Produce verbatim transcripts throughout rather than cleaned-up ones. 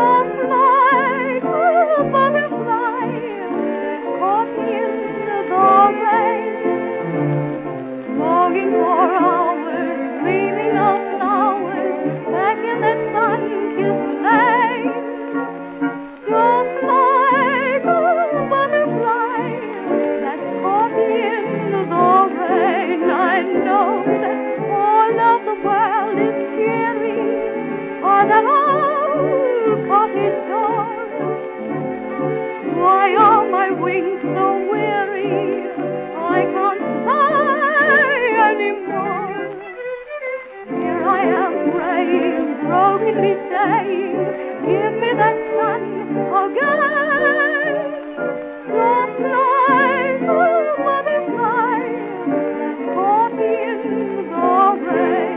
Just like a butterfly caught in the rain, longing for hours, dreaming of flowers back in that sun-kissed lane. Just like a butterfly that's caught in the rain, I know that all of the world is cheering for that old cottage door. Why are my wings so weary? I can't fly anymore. Here I am praying, brokenly saying, give me that sun again. Just like a butterfly caught in the rain.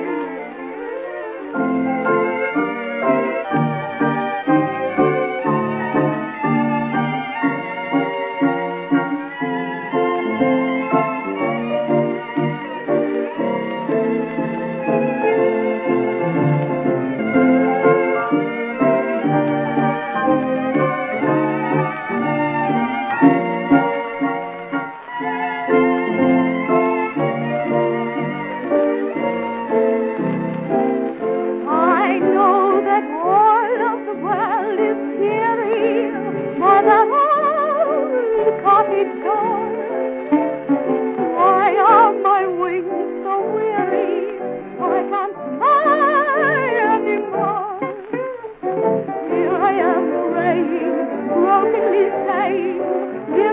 I know that all of the world is cheering for that old cottage door. Why are my wings so weary? I can't fly anymore. Here I am praying, brokenly saying,